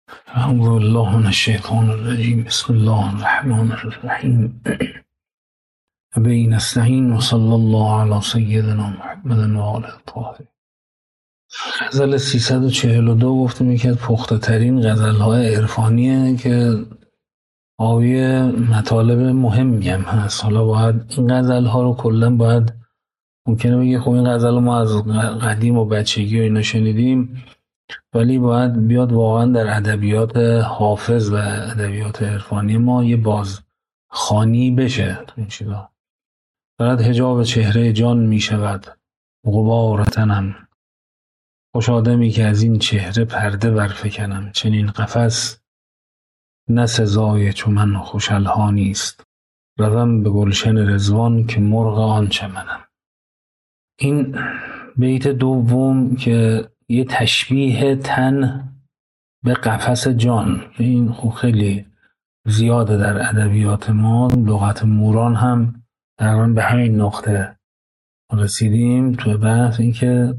اعوذ بالله من الشیطان الرجیم. بسم الله الرحمن الرحیم. به نستعین و صلی الله علی سیدنا محمد و آله الطاهرین. غزل 342 گفتیم یکی از پخته ترین غزل‌های عرفانیه که حاوی مطالب مهمی هم هست. حالا باید این غزل‌ها رو کلا باید ممکنه بگه خب این غزل رو ما از قدیم و بچگی و اینا شنیدیم، ولی باید بیاد واقعا در ادبیات حافظ و ادبیات عرفانی ما یه بازخوانی بشه تو این چیزا. برد حجاب چهره جان می شود غبار تنم، خوش آدمی که از این چهره پرده برفکنم. چنین قفس نه سزای چو من خوش الحانی است، روم به گلشن رضوان که مرغ آن چمنم. این بیت دوم که یه تشبیه تن به قفس جان، این خب خیلی زیاده در ادبیات ما. لغت موران هم تقریبا به همین نقطه رسیدیم تو بحث، این که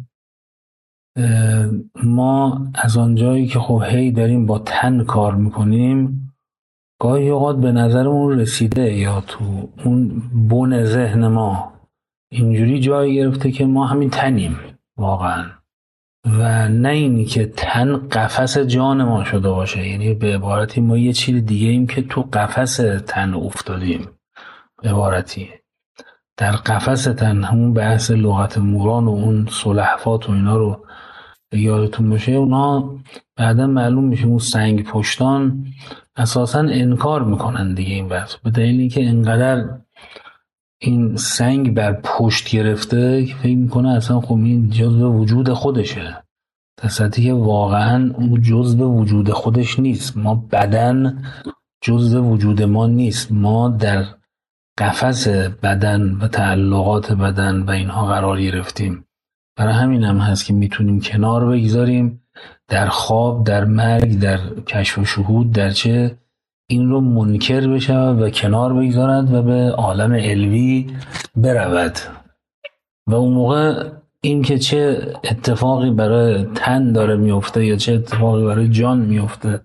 ما از آنجایی که خب هی داریم با تن کار میکنیم، گاهی اوقات به نظرمون رسیده یا تو اون بن ذهن ما اینجوری جای گرفته که ما همین تنیم واقعا، و نه اینی که تن قفس جان ما شده باشه. یعنی به عبارتی ما یه چیز دیگه ایم که تو قفس تن افتادیم. به عبارتی در قفس تن، همون بحث لغت موران و اون سلحفات و اینا رو یادتون باشه، اونا بعدا معلوم میشه اون سنگ پشتان اساسا انکار میکنن دیگه این بحث، به دلیلی که انقدر این سنگ بر پشت گرفته که فکر میکنه اصلا خب این جزء وجود خودشه، در صورتی که واقعا اون جزء وجود خودش نیست. ما بدن جزء وجود ما نیست، ما در قفس بدن و تعلقات بدن و اینها قرار گرفتیم. برای همین هم هست که میتونیم کنار بگذاریم در خواب، در مرگ، در کشف و شهود، در چه این رو منکر بشه و کنار بگذارد و به عالم علوی برود. و اون موقع این که چه اتفاقی برای تن داره میفته یا چه اتفاقی برای جان میفته،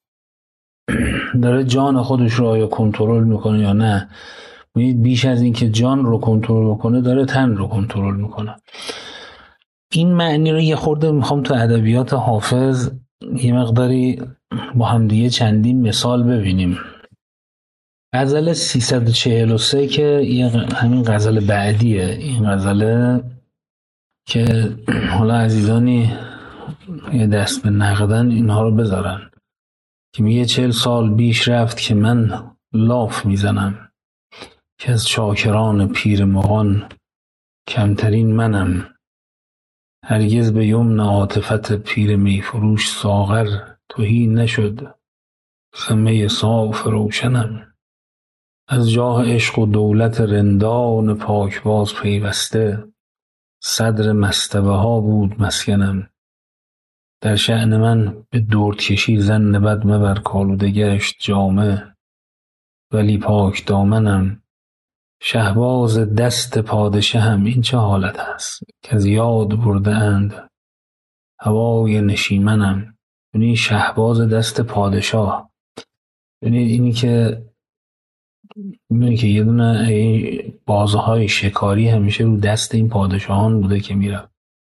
داره جان خودش رو آیا کنترل میکنه یا نه، بیش از این که جان رو کنترل کنه داره تن رو کنترل میکنه. این معنی رو یه خورده میخوام تو ادبیات حافظ یه مقداری با هم دیگه چندین مثال ببینیم. غزل 343 که همین غزل بعدیه، این غزله که حالا عزیزانی یه دست به نقدن اینها رو بذارن، که میگه 40 سال بیش رفت که من لاف میزنم، که از شاکران پیر مغان کمترین منم. هرگز به یمن عاطفت پیر میفروش ساغر تهی نشد، خمه صاف روشنم. از جاه عشق و دولت رندان پاکباز پیوسته، صدر مصطبه ها بود مسکنم. در شأن من به درد کشی زن بد مبر، کالوده گشت جامه ولی پاک دامنم. شهباز دست پادشه هم این چه حالت است، که از یاد برده اند هوای نشیمنم. یعنی شهباز دست پادشاه، یعنی اینی که می‌بینی که یه دونه بازهای شکاری همیشه رو دست این پادشاهان بوده که میره،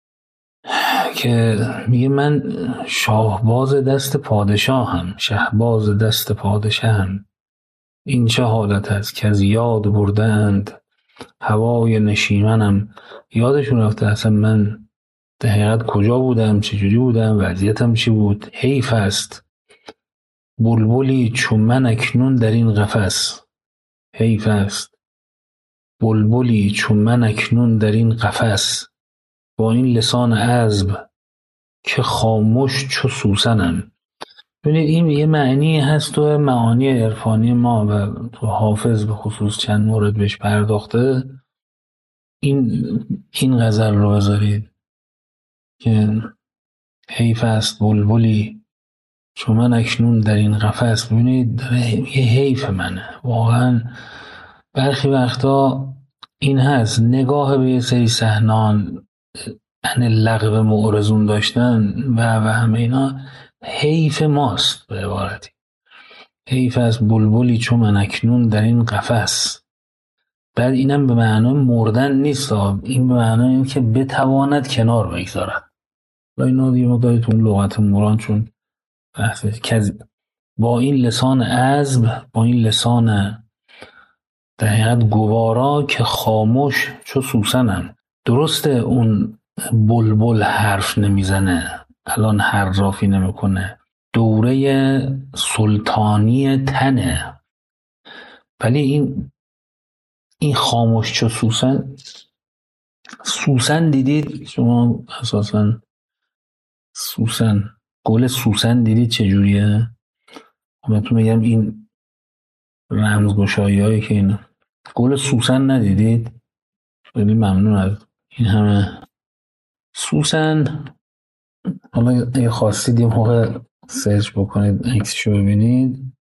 که میگه من شاهباز دست پادشاه هم، شهباز دست پادشه هم، این چه حالت است که از یاد برده اند هوای نشیمنم. یادشون رفته اصلا من در حقیقت کجا بودم، چجوری بودم، وضعیتم چی بود. حیف است بلبلی چون من اکنون در این قفس، حیف است بلبلی چون من اکنون در این قفس. با این لسان عذب که خاموش چو سوسنم. ببینید این یه معنی هست تو معانی عرفانی ما و تو حافظ به خصوص چند مورد بهش پرداخته. این غزل رو بذارید که حیف است بلبلی چون من اکنون در این قفس. ببینید یه حیف منه واقعا. برخی وقتا این هست نگاه به یه سری صحنان ان لغو معرضون داشتن و همه اینا، حیف ماست، به عبارتی حیف از بلبلی چون من اکنون در این قفس. بعد اینم به معنای مردن نیست، این به معنای این که بتواند کنار بگذارد. و اینا دیگه مقداری تو اون لغت موران، چون با این لسان عذب، با این لسان در حقیقت گوارا که خاموش چو سوسنم. درسته اون بلبل حرف نمیزنه، الان حرافی نمیکنه، دوره سلطانی تنه، ولی این خاموش چو سوسن. سوسن دیدید شما اساسا؟ سوسن، گل سوسن دیدید چجوریه؟ بهتون میگم این رمزگشایی هایی که این گل سوسن ندیدید؟ خیلی ممنون از این همه سوسن. حالا اگه خواستید یه موقع سرچ بکنید عکسشو ببینید.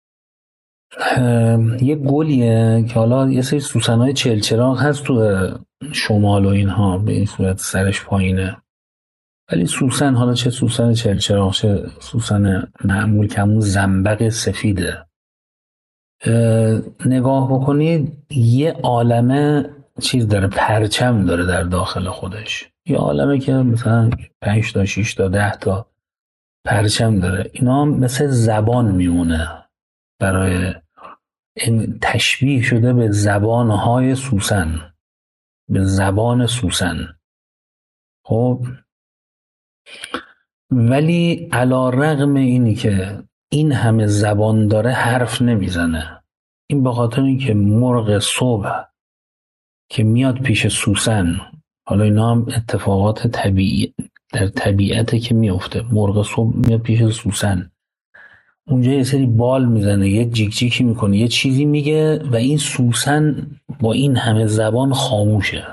یه گلیه که حالا یه سری سوسن‌های چلچراغ هست تو شمال و اینها، به این صورت سرش پایینه، ولی سوسن، حالا چه سوسن چلچراغ چه سوسن معمول که همون زنبق سفیده، نگاه بکنید یه عالمه چیز داره، پرچم داره در داخل خودش، یه عالمه که مثلا 5 تا 6 تا 10 تا پرچم داره. اینا مثل زبان میمونه، برای تشبیه شده به زبانهای سوسن، به زبان سوسن. خب ولی علی رغم اینی که این همه زبان داره حرف نمیزنه. این به خاطر اینکه مرغ صبح که میاد پیش سوسن، حالا اینا هم اتفاقات طبیعی در طبیعته که میفته، مرغ صبح میاد پیش سوسن، اونجا یه سری بال میزنه، یه جیک جیکی میکنه، یه چیزی میگه و این سوسن با این همه زبان خاموشه.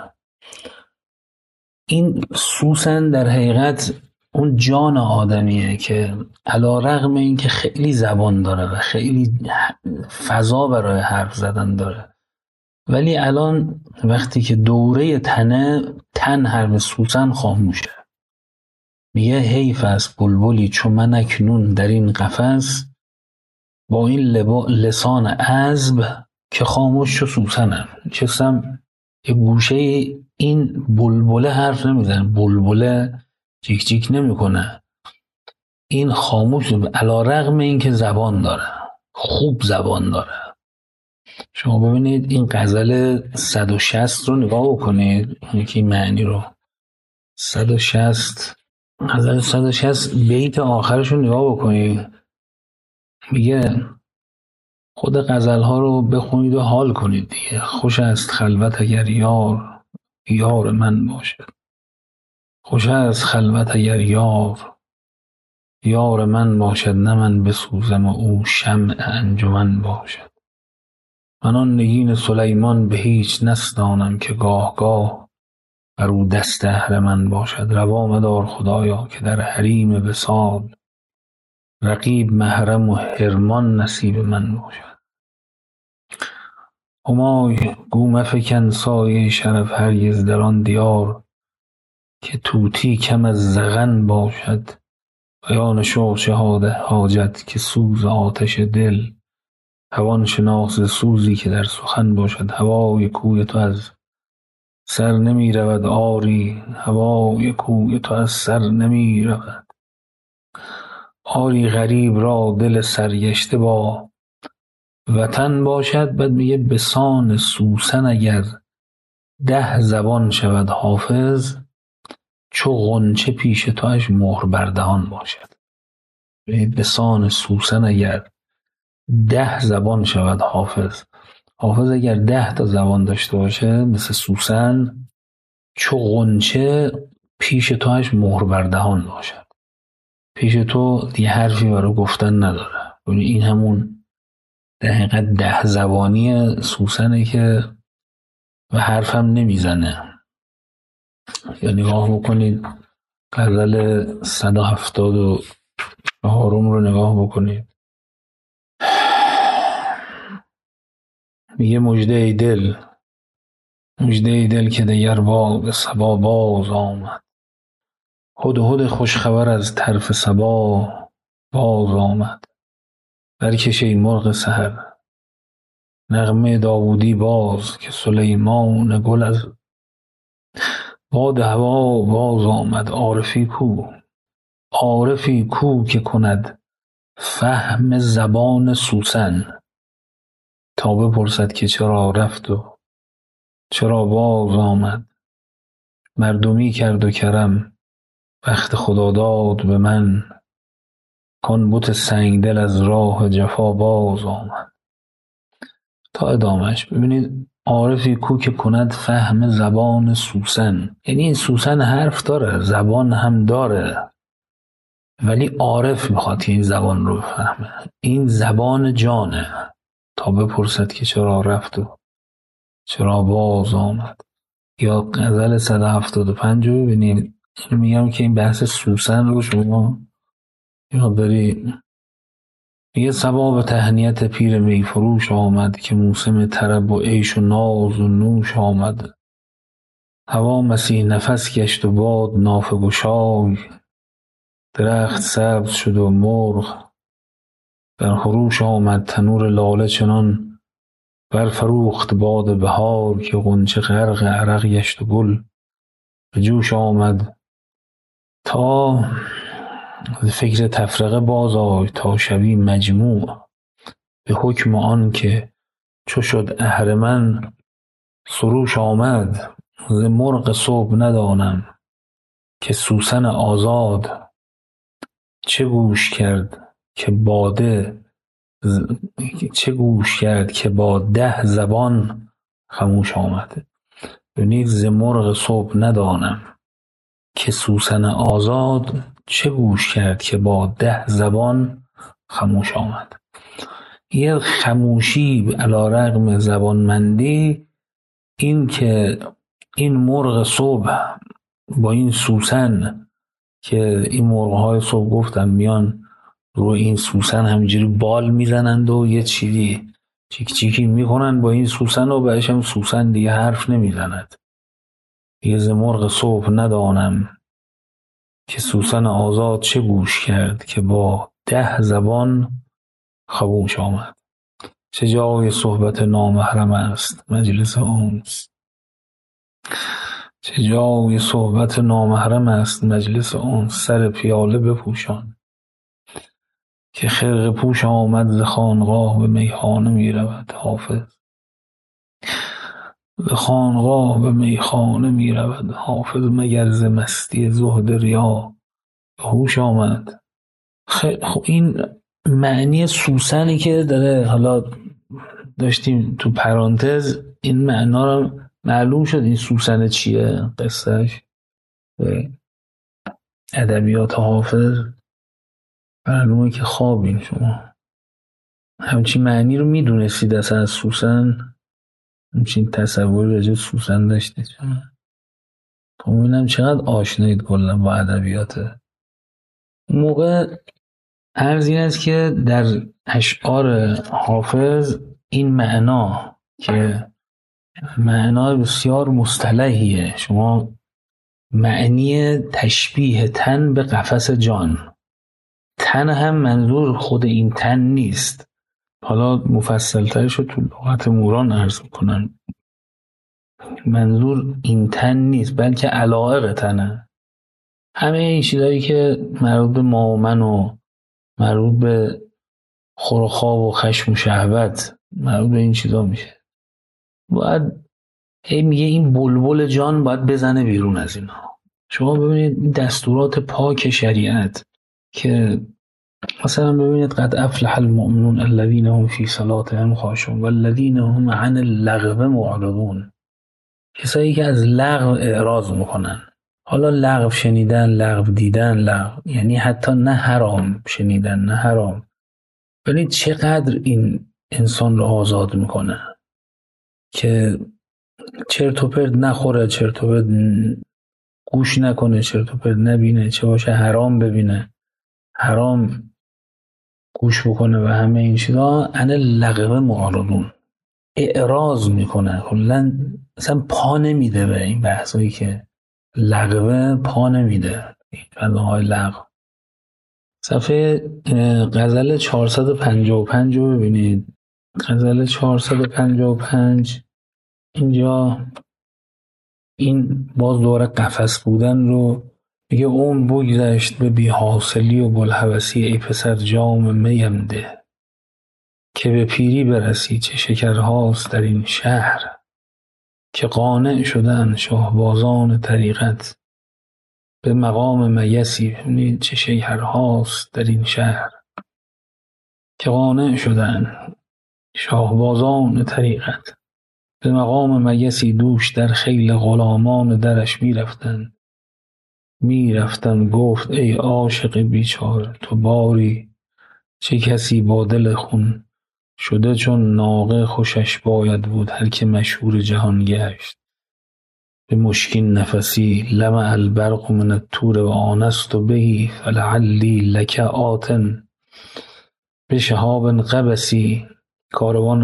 این سوسن در حقیقت اون جان آدمیه که علی رغم این که خیلی زبان داره و خیلی فضا برای حرف زدن داره، ولی الان وقتی که دوره تن حرف سوسن خاموشه. میگه حیف از بلبلی چون من اکنون در این قفس، با این لسان عذب که خاموش چو سوسنم. چستم یه گوشه این بلبله حرف نمیزنه، بلبله جیک جیک نمیکنه، این خاموش علی رغم این که زبان داره، خوب زبان داره. شما ببینید این غزل 160 رو نگاه بکنید، یکی معنی رو 160 غزل 160 بیت آخرش رو نگاه بکنید. میگه خود غزل ها رو بخونید و حال کنید دیگه. خوش است خلوت اگر یار من باشد، خوش است خلوت اگر یار من باشد، نه من بسوزم و او شمع انجمن باشد. من آن نگین سلیمان به هیچ نستانم، که گاه گاه بر او دست اهرمن باشد. روا مدار خدایا که در حریم وصال، رقیب محرم و حرمان نصیب من باشد. همای گو مفکن سایه شرف هرگز در آن دیار، که طوطی کم از زغن باشد. بیان شهاده حاجت که سوز آتش دل، توان شناس سوزی که در سخن باشد. هوای کوی تو از سر نمی رود آری، هوای کوی تو از سر نمی رود آری. غریب را دل سرگشته با وطن باشد. بعد میگه بسان سوسن اگر 10 زبان شود حافظ، چو غنچه پیش توش مهر بر دهان باشد. بسان سوسن اگر 10 زبان شود حافظ اگر 10 تا زبان داشته باشه مثل سوسن، چو غنچه پیش توش مهر بر دهان باشد. پیش تو دیگه حرفی برای گفتن نداره. این همون در حقیقت 10 زبانی سوسنه که و حرفم نمیزنه. یا نگاه بکنید غزل 174 رو نگاه بکنید. میگه مژده ای دل که دگر به صبا باز آمد. هدهد خوشخبر از طرف صبا، باز آمد. برکش ای مرغ سحر، نغمه داوودی باز، که سلیمان گل از باد هوا باز آمد. عارفی کو که کند فهم زبان سوسن، تا بپرسد که چرا رفت و چرا باز آمد. مردمی کرد و کرم، بخت خدا داد به من، کان بت سنگدل از راه جفا باز آمد. تا ادامهش ببینید. عارفی کو که کند فهم زبان سوسن، یعنی این سوسن حرف داره، زبان هم داره، ولی عارف میخواد که این زبان رو بفهمه. این زبان جانه. تا بپرسد که چرا رفت و چرا باز آمد. یا غزل 175 رو ببینید. اینو میگم که این بحث سوسن رو شما یاد داری. یه صبا تهنیت پیر می فروش آمد، که موسم طرب و عیش و ناز و نوش آمد. هوا مسیح نفس گشت و باد نافه گشای، درخت سبز شد و مرغ در خروش آمد. تنور لاله چنان برفروخت باد بهار، که غنچه غرق عرق گشت و گل به جوش آمد. تا فکر تفرقه باز آی، تا شوی مجموع، به حکم آن که چو شد اهرمن سروش آمد. ز مرغ صبح ندانم که سوسن آزاد، چه گوش کرد که با 10 زبان خموش آمد. ببینید، ز مرغ صبح ندانم که سوسن آزاد، چه گوش کرد که با 10 زبان خموش آمد. یه خموشی علیرغم زبانمندی، این که این مرغ صبح با این سوسن، که این مرغ‌های صبح گفتم میان رو این سوسن همینجوری بال میزنند و یه چیزی چیک چیکی میکنن با این سوسن، و بعدش هم سوسن دیگه حرف نمیزند. یه ز مرغ صبح ندانم که سوسن آزاد، چه گوش کرد که با 10 زبان خموش آمد. چه جای صحبت نامحرم است مجلس انس، چه جای صحبت نامحرم است مجلس انس. سر پیاله بپوشان، که خرقه پوش آمد ز خانقاه به میخانه میرود. حافظ ز خانقاه به میخانه میرود. حافظ مگر ز مستی زهد ریا به هوش آمد. خب این معنی سوسنی که داره، حالا داشتیم تو پرانتز این معنا رو معلوم شد این سوسن چیه، قصهش ادبیات حافظ معلومه که خوابین. شما همچین معنی رو میدونستید اصلا از سوسن؟ همچین تصوری راجع سوسن داشتید؟ خب ببینم چقدر آشنایید کلا با ادبیات. اون موقع عرض این است که در اشعار حافظ این معنا، که معنا بسیار مصطلحیه، شما معنی تشبیه تن به قفس جان. تن هم منظور خود این تن نیست، حالا مفصل‌ترش رو تو لغت موران عرض کنن. منظور این تن نیست، بلکه علایق تنه. همه این چیزایی که مربوط به ما و من و مربوط به خور و خواب و خشم و شهوت، مربوط به این چیزا میشه. باید میگه این بلبل جان باید بزنه بیرون از اینا. شما ببینید دستورات پاک شریعت، که مثلا ببینید قد افلح المؤمنون الذین هم فی صلاتهم خاشعون والذین هم عن اللغو معرضون. کسایی که از لغو اعراض میکنن. حالا لغو شنیدن، لغو دیدن، لغو یعنی حتی نه حرام شنیدن، نه حرام، ولی چقدر این انسان رو آزاد میکنه که چرت و پرت نخوره، چرت و پرت گوش نکنه، چرت و پرت نبینه، چه باشه حرام ببینه، حرام گوش بکنه و همه این چیزا. عن اللغو معرضون، اعراض میکنه، کلا اصلا پا نمیده به این بحثایی که لغوه، پا نمیده این فضاهای لغو. صفحه غزل 455 رو ببینید. غزل 455 اینجا این باز دوباره قفس بودن رو میگه. اون بگذشت به بی حاصلی و بلحوثی، ای پسر جام میم ده، که به پیری برسی چه شکرهاست در این شهر. که قانع شدن شاهبازان طریقت به مقام میسی، ببینید چه شکرهاست در این شهر. که قانع شدن شاهبازان طریقت به مقام میسی، دوش در خیل غلامان درش میرفتن گفت ای عاشق بیچاره، تو باری چه کسی با دل خون شده چون ناقه، خوشش باید بود هر که مشهور جهان گشت. به مشکین نفسی لمع البرق من الطور و آنست بهی، فلعلی لک آتن به شهاب قبسی. کاروان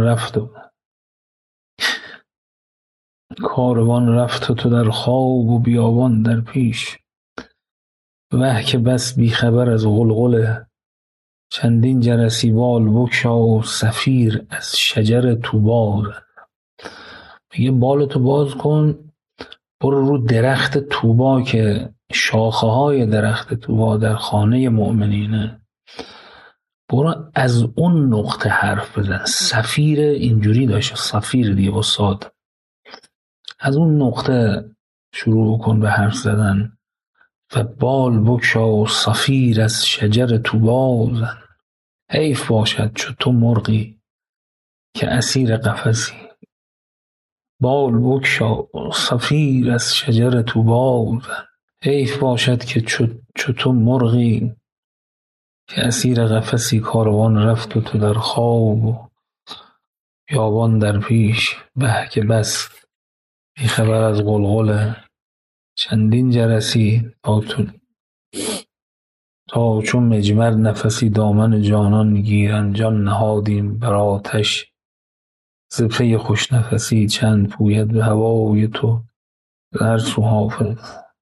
رفت و تو در خواب و بیابان در پیش. وه که بس بیخبر از غلغل چندین جرسی، بال بگشا و صفیر از شجر طوبی. میگه بالتو باز کن، برو رو درخت طوبا که شاخه های درخت طوبا در خانه مؤمنینه، برو از اون نقطه حرف بزن. صفیر اینجوری داشت، صفیر دیگه با صاد. از اون نقطه شروع کن به حرف زدن. و بال بگشا و صفیر از شجر طوبی زن. حیف باشد چو تو مرغی که اسیر قفسی. بال بگشا و صفیر از شجر طوبی زن. حیف باشد که چو تو مرغی که اسیر قفسی. کاروان رفت و تو در خواب و بیابان در پیش. به که بس بیخبر از غلغل چندین جرسی، تا چون مجمر نفسی دامن جانان گیرن. جان نهادیم بر آتش ز پی خوش نفسی، چند پوید به هوای تو هر سو حافظ.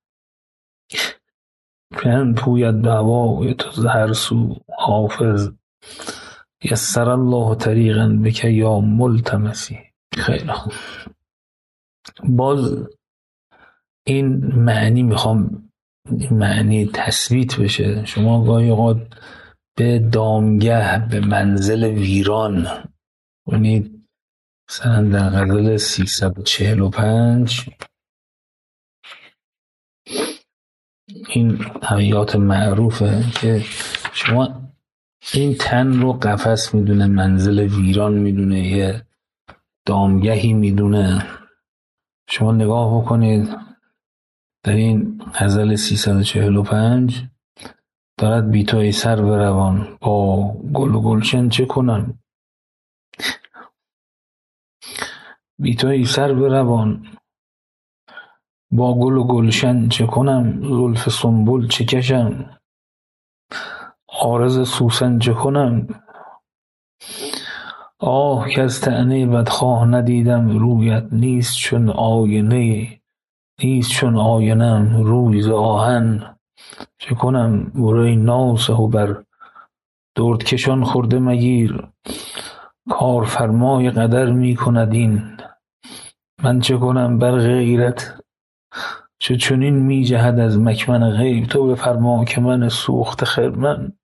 چند پوید به هوای تو هر سو حافظ. یسر الله طریقا بک یا ملتمسی. خیلی خوب. باز این معنی تثبیت بشه. شما گاهی اوقات به دامگه، به منزل ویران، ببینید مثلا در غزل 345 این ابیات معروفه که شما این تن رو قفس میدونه، منزل ویران میدونه، یه دامگهی میدونه. شما نگاه بکنید در این غزل 345 دارد بی تو ای سر بروان با گل و گلشن چه کنم. بی تو ای سر بروان با گل و گلشن چه کنم. زلف سنبل چه کشم عارض سوسن چه کنم. آه که از طعنه بدخواه ندیدم رویت. نیست چون آینم روی ز آهن چه کنم. برای ناصح و بر دردکشان خورده مگیر. کارفرمای قدر می کند این من چه کنم. بر غیرت چه چنین می جهد از مکمن غیب. تو بفرما که من سوخته خرمن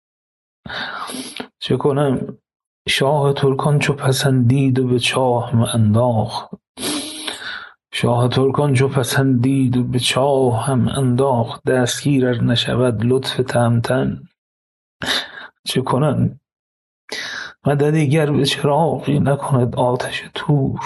چه کنم. شاه ترکان چو پسندید و به چاه هم انداخت. شاه ترکان چو پسندید و به چاه هم انداخت. دستگیر ار نشود لطف تهمتن چه کنم. مددی گر به چراغی نکند آتش تور.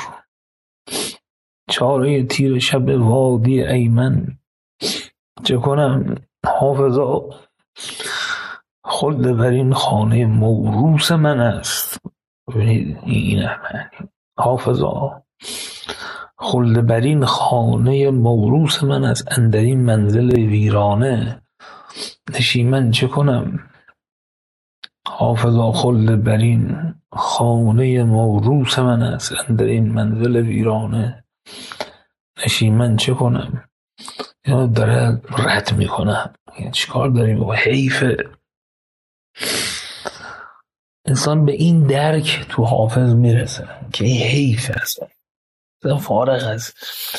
چاره تیره شب وادی ایمن چه کنم. حافظا خلد بر این خانه موروث من است. ببینید این معنی. حافظا خلد بر این خانه موروث من است. اندر این منزل ویرانه نشیمن چه کنم. حافظا خلد بر این خانه موروث من است. اندر این منزل ویرانه نشیمن چه کنم. یا داره رد میکنم چیکار داریم بابا. حیفه انسان به این درک تو حافظ میرسه که این حیف اصلا فارغ از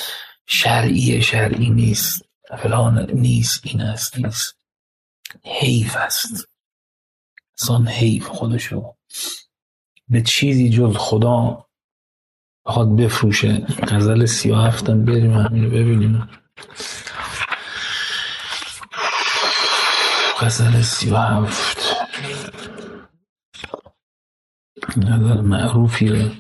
شرعی نیست، فلان نیست، این است نیست، حیف است. انسان حیف خودشو به چیزی جز خدا بخواد بفروشه. غزل 37 بریم همینو ببینیم. غزل 37 غزل معروفیه.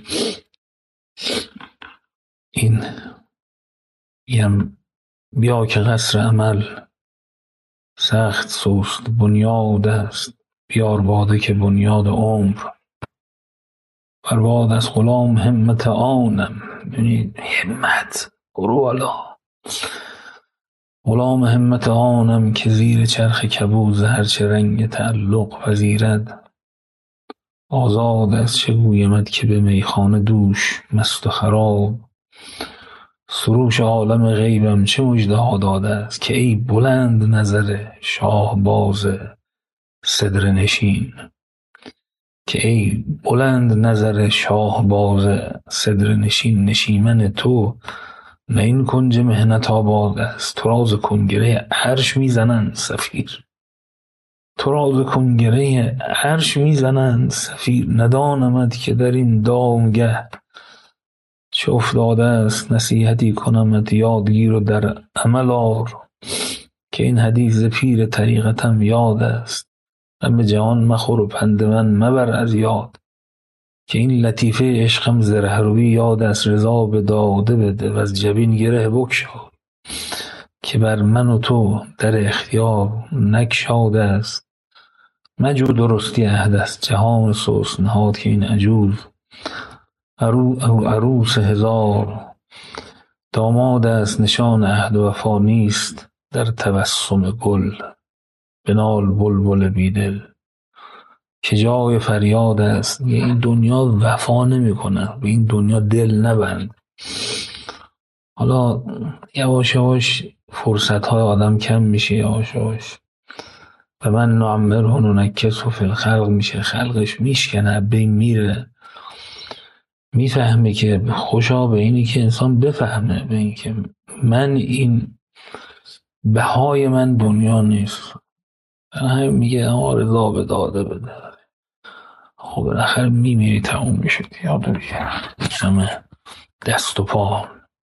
این یم بیا که قصر عمل سخت سست بنیاد است، بیار باده که بنیاد عمر برباد از غلام همت آنم. یعنی همت برو والا، غلام همت آنم که زیر چرخ کبوز هرچه رنگ تعلق پذیرد. آزاد از چه گویمت که به میخانه دوش مست و خراب، سروش عالم غیبم چه مژدها داده است. که ای بلند نظر شاه باز صدر نشین، که ای بلند نظر شاه باز صدر نشین، نشیمن تو نه این کنج مهنت آباد است. تو راز کنگره عرش میزنند سفیر، تو راز کنگره عرش میزنند سفیر. ندانمد که در این دامگه چه افتاده است، نصیحتی کنمت یادگیر و در عمل آر. که این حدیث پیر طریقتم یاد است، غم جهان مخور و پند من مبر از یاد. که این لطیفه عشقم زره روی یاد است، رضا به داده بده و از جبین گره بگشا. که بر من و تو در اختیار نگشاده است، مجو درستی عهد است جهان سست نهاد. که این عجوز عروس هزار داماد است، نشان عهد و وفا نیست در تبسم گل. بنال بلبل بیدل که جای فریاد است. این دنیا وفا نمیکنه، به این دنیا دل نبند. حالا یواش یواش فرصت های آدم کم میشه، یواش یواش و من نعمره ننکسه فی الخلق میشه، خلقش میشکنه، بین میره. میفهمه که خوشا به اینی که انسان بفهمه به این که من این بهای من دنیا نیست. همین میگه رضا به داده بده. خب بالاخره میمیری، تموم میشه، یاد بگیر همه دست و پا.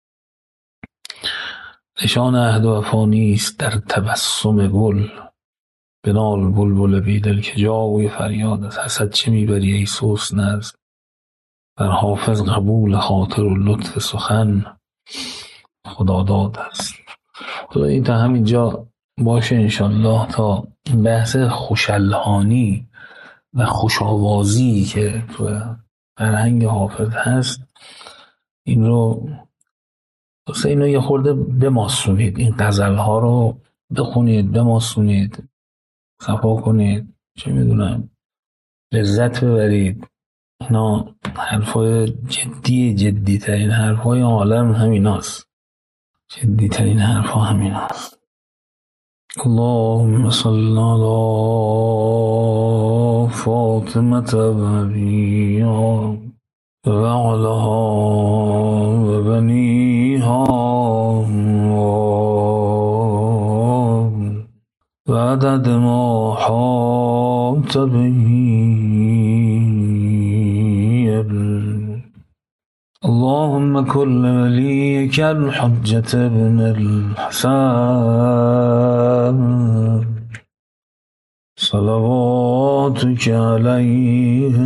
نشان عهد و وفا نیست در تبسم گل. بنال بلبل بیدل که جای فریاد است. حسد چه میبری ای سوس نز، در حافظ قبول خاطر و لطف سخن خدا داد است. خدا این تا همینجا باشه انشالله، تا این بحث خوشالهانی و خوشاوازی که تو فرهنگ حافظ هست این رو اینو یه خورده بماسونید، این غزل ها رو بخونید، بماسونید، صفا کنید، چه میدونم لذت ببرید. اینا حرفای جدی ترین حرفای عالم همیناست، جدی ترین حرفا همیناست. اللهم صل علی فاطمة بنيها وعلها وبنيها وعدد ما حاط به. اللهم كل وليك الحجة ابن الحسن صلواتك عليه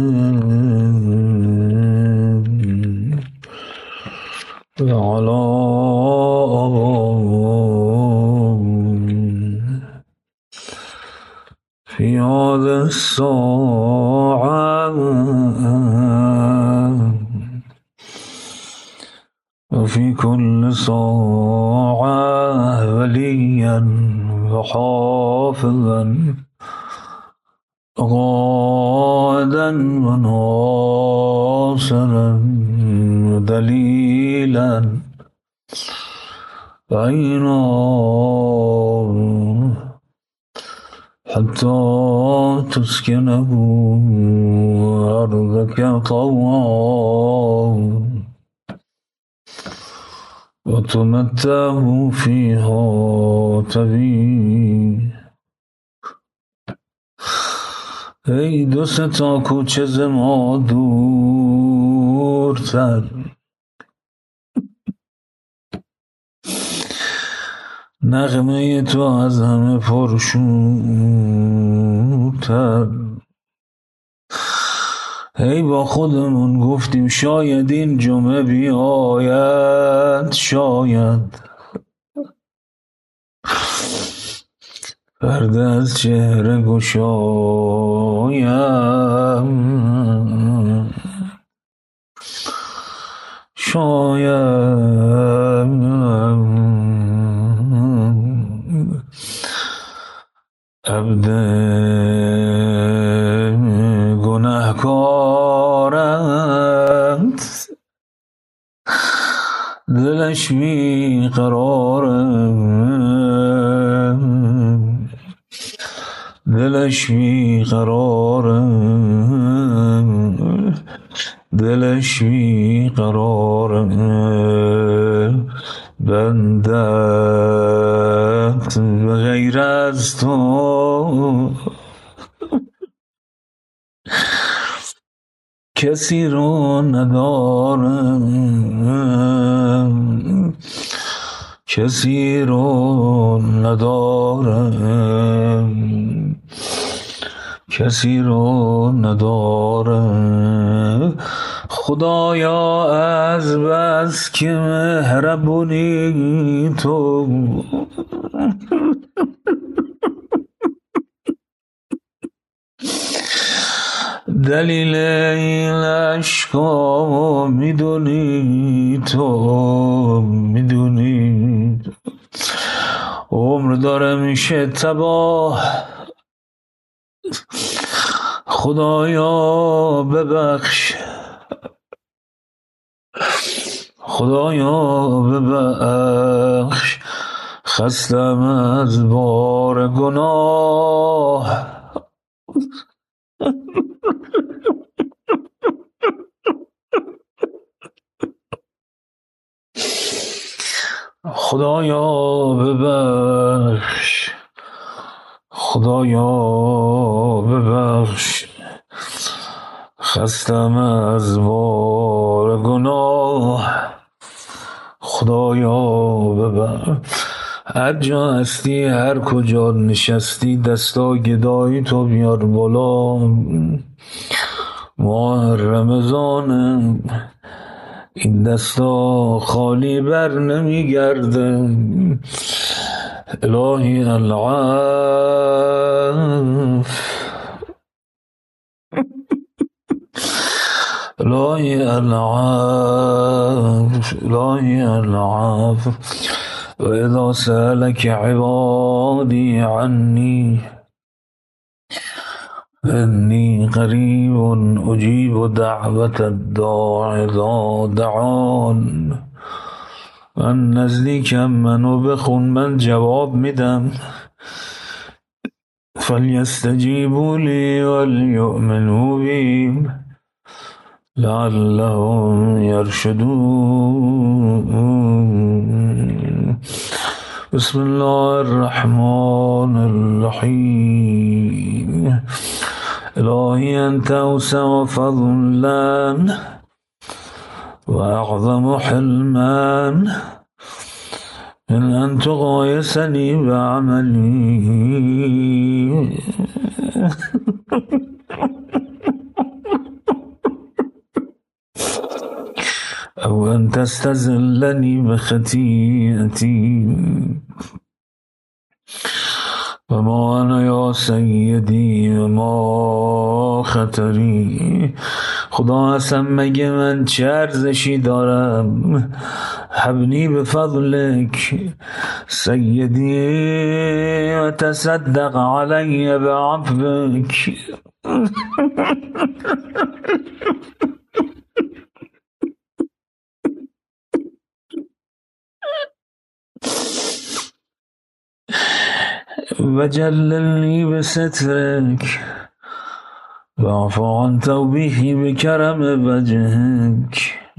وعلى آبائه في هذا الساعة وفي كل ساعة وليا وحافظا قائدا وناصرا ودليلا وعينا حتى تسكنه أرضك طوعا وتمتعه فيها تبی. ای دو تا کوچه ز ما دورتر، نغمه تو از همه پرشورتر. ای با خودمون گفتیم شاید این جمعه بیاید، شاید پرده از چهره گشایم، شاید عبد گنهکارت دلش بی قراره، دلش بی قراره، دلش بی قراره. بندت به غیر از تو کسی رو ندارم، کسی رو ندارم، کسی رو ندارم. خدایا از بس که مهربونی تو، دلیل این اشکا میدونی تو، میدونی. عمر داره میشه تباه، خدایا ببخش، خدایا ببخش. خستم از بار گناه، خدایا ببخش، خدایا ببخش. خستم از بار گناه، خدایا ببخش. هر جا هستی، هر کجا نشستی، دستا گدایی تو بیار بالا. ماه رمضان این دستا خالی بر نمیگرده. الهی العفو، الهی العفو، الهی العفو. و اذا سألك عبادی عنی انی قریب اجیب دعوت الداع اذا دعان. من نزدیکم، منو بخون، من جواب میدم. فلیستجیبوا لی ولیؤمنوا بی لعلهم یرشدون. بسم الله الرحمن الرحیم. الهی انت اوسع فضلا و اعظم حلما من ان تقایسنی بعملی او ان تستزلنی بخطیئتی و ما انا یا سیدی و ما خطری. خدا هستم مگه من چه ارزشی دارم؟ حبنی به فضلک سیدی و تصدق علی بعفوک. وجللني بسترك واعف عن توبه بكرم وجهك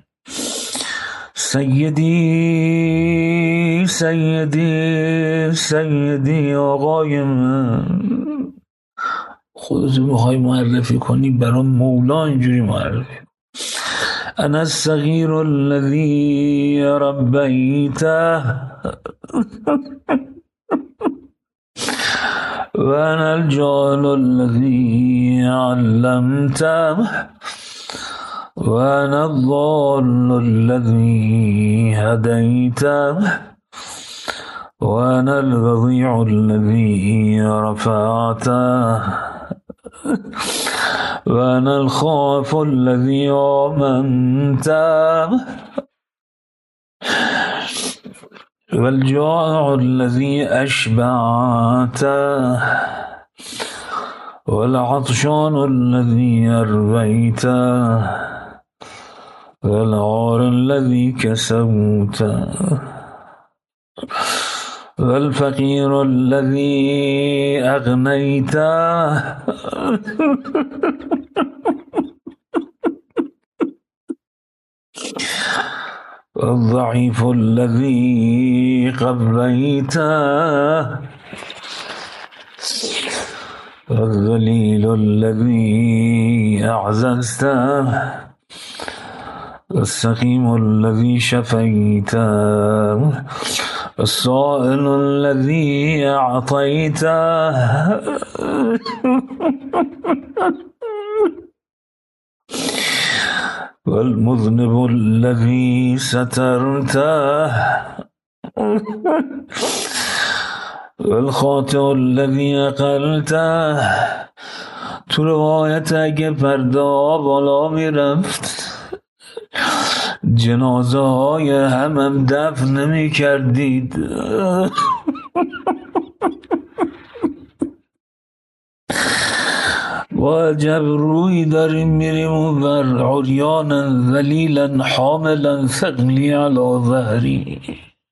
سیدی سیدی سیدی آقای من. خودتو میخوای معرفی کنی برام مولا اینجوری معرفی کن. انا الصغیر الذی ربیته و انا الجاهل الذی علمته وأنا الضال الذي هديته وأنا البضيع الذي رفعته وأنا الخائف الذي آمنته والجائع الذي أشبعته والعطشان الذي أرويته والعار الذي كسوته والفقير الذي أغنيته والضعيف الذي قويته والذليل الذي أعززته السقيم الذي شفيته السائل الذي أعطيته والمذنب الذي سترته والخاطئ الذي أقلته. تو روایت اگه پرده بالا میرفت جنازه های همم دفن نمی کردید. با عجب روی داریم میریم اون بر عریانا ذلیلا حاملا ثقلی علی ظهری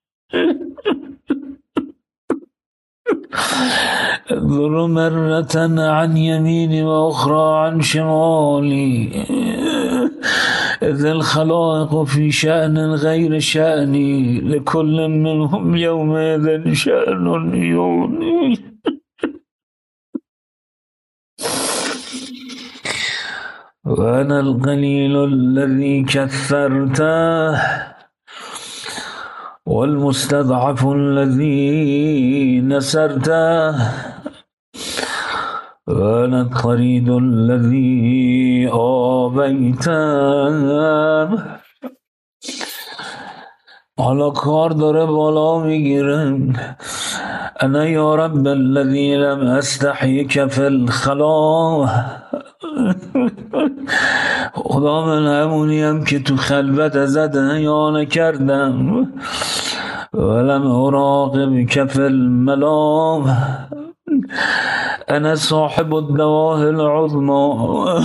انظر مرة عن يميني وأخرى عن شمالي إذ الخلائق في شأن غير شأني لكل منهم يومئذ شأن يغنيه. وأنا القليل الذي كثرته والمستضعف الذي نسرته وأنا الطريد الذي آبيته. حالا کار داره بالا میگیرن. انا یا رب الذی لم استحیک فی الخلا. خدا من همونیم که تو خلوت ازت حیا نکردم. ولم اراقبک فی الملا. انا صاحب الدواه العظمى.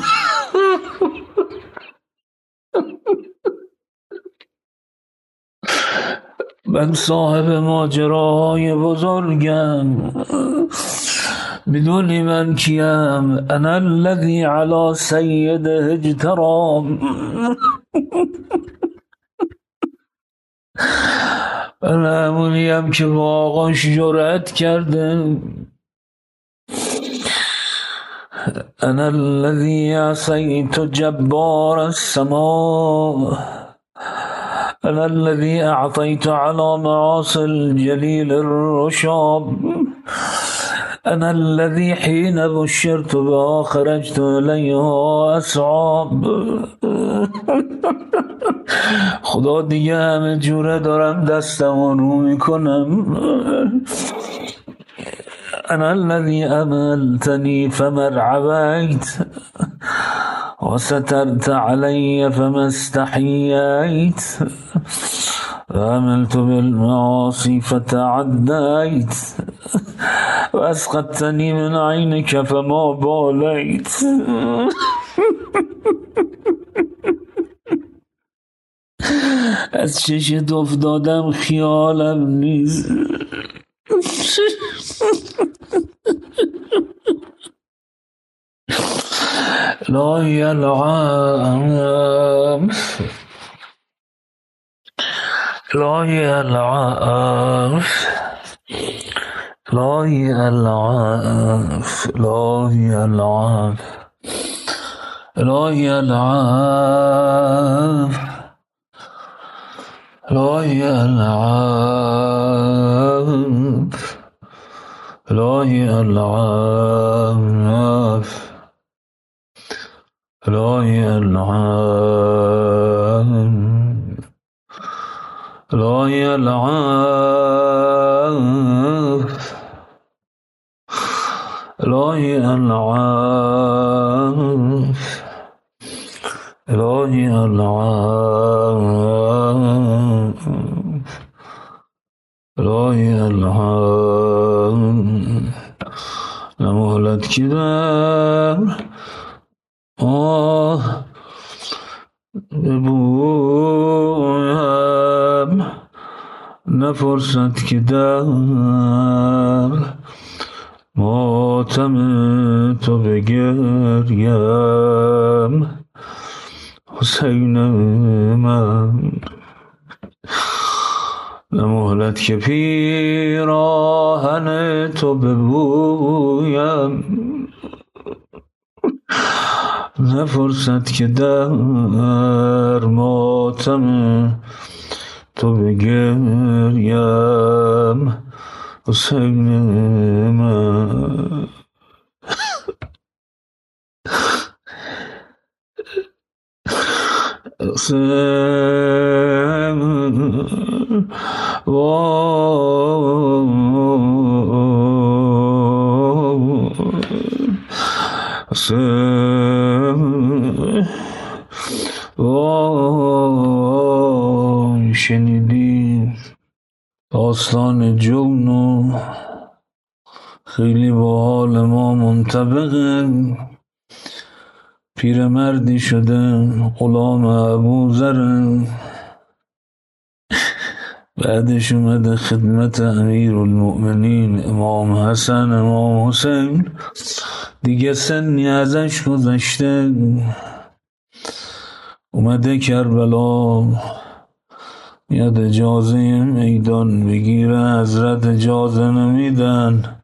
من صاحب ماجراهای بزرگم. بدونی من کیم؟ انا الذی علی سید اجترام. من همونیم که با آقاش جرأت کرده. انا الذی عصیت جبار السماء. أنا الذي أعطيت على معاصي الجليل الرشاب. أنا الذي حين بشرت بها خرجت إليها أسعاب. خدا دیگه همه جوره دارم دستم رو میکنم. أنا الذي أملتني فمرعبيت وسترت علي فما استحييت وعملت بالمعاصي فتعديت وأسقطتني من عينك فما باليت. از چشت افتادم خیالم نیست. إلهي العاف إلهي العاف إلهي العاف إلهي العاف إلهي العاف إلهي العاف إلهي العاف إلهي العاف إلهي العاف إلهي العاف إلهي العاف إلهي العاف لمهلت كدر ببویم نفرصت که در ماتم تو بگریم حسین من نمهلت که پیراهن تو ببویم نفرصت که در ماتم تو بگریم حسین من حسین شنیدی داستان جون خیلی با حال ما منطبقه پیرمردی شده غلام ابوذر بعدش اومده خدمت امیرالمؤمنین امام حسن امام حسین دیگه سنی ازش گذشته اومده کربلا میاد اجازه میدان بگیره حضرت اجازه نمیدن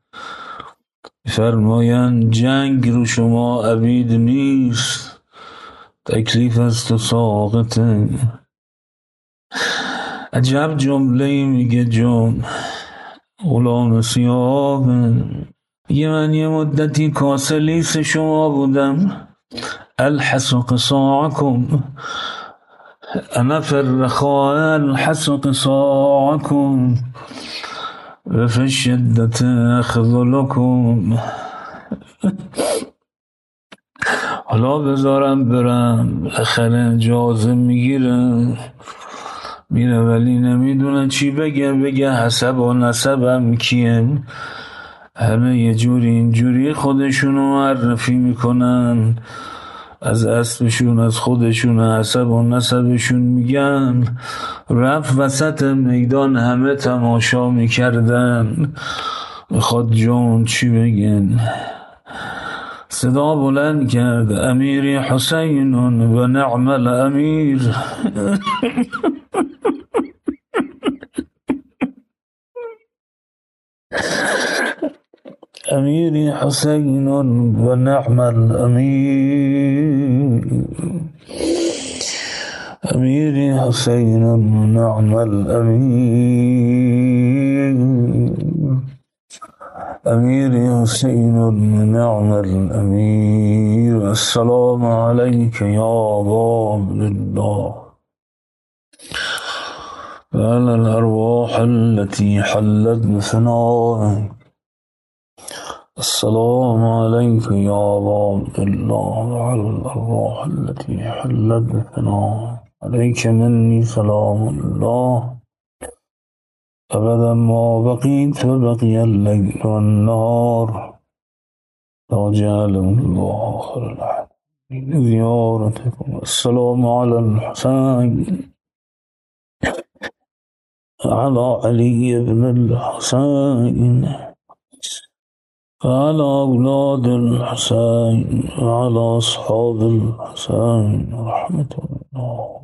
فرماین جنگ رو شما عبید نیست تکلیف از تو ساقطه عجب جمله میگه جون غلام سیاه میگه من یه مدتی کاسلیس شما بودم الحس قصاعکم انا فی الرخاء الحس قصاعکم و فی الشدة اخذلکم حالا بذارم برم بالاخره اجازه میگیره میره ولی نمیدونه چی بگه حسب و نسبم کیه همه یه جوری اینجوری خودشونو معرفی میکنن از اسبشون از خودشون حسب و نسبشون میگن رفت وسط میدان همه تماشا میکردن میخواد جون چی بگن صدا بلند کرد امیری حسین و نعم الامیر أميري حسين ونعم الأمير أميري حسين ونعم الأمير أميري حسين ونعم الأمير السلام عليك يا أبا عبد الله وعلى الأرواح التي حلت بثنائك السلام عليك يا أبا عبد الله وعلى الأرواح التي حلت بثنائك عليك مني سلام الله أبدا ما بقيت وبقي الليل والنهار لا جعله الله آخر العهد زيارتكم السلام على الحسين على علي بن الحسين وعلى أولاد الحسين وعلى أصحاب الحسين رحمة الله.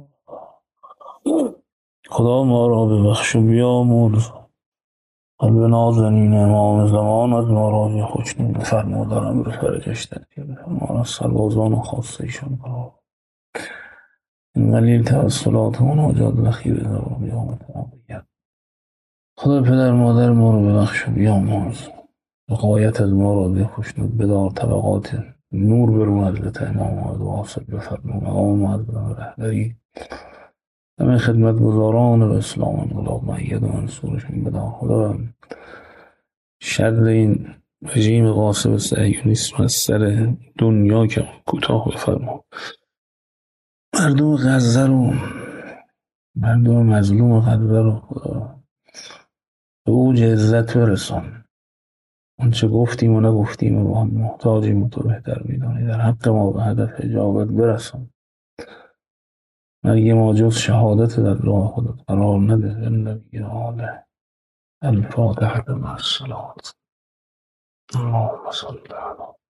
خدا ما را ببخش و بیامرز. قلب نازنین امام زمان از ما را بخشنود. فرمودارم رو فرجش تدبیر ما را سربازان و خاصه ایشان کنه. این قلیل توسلات و مناجات لخیر در بیامت آقیت. خدا پدر مادر ما رو ببخش و بیامرز. غایت از ما را بخشنود. بدار طبقات نور برون حضرت امام و واصل بفرمون. مقام معظم رهبری همه خدمتگزاران و اسلام انقلاب مؤید و منصورشون بدار. خدا شر این رژیم غاصب صهیونیسم از سر دنیا که کوتاه بفرما. مردم غزه رو، مردم مظلوم غزه رو خدا به اوج عزت برسان. آنچه گفتیم و نگفتیم و با هم محتاجیم و تو بهتر میدانی. در حق ما به هدف اجابت برسان. مرگ ما جز شهادت در راه خودت قرار نده. زندگی حاله. الفاتحة مع الصلاة. اللهم صل على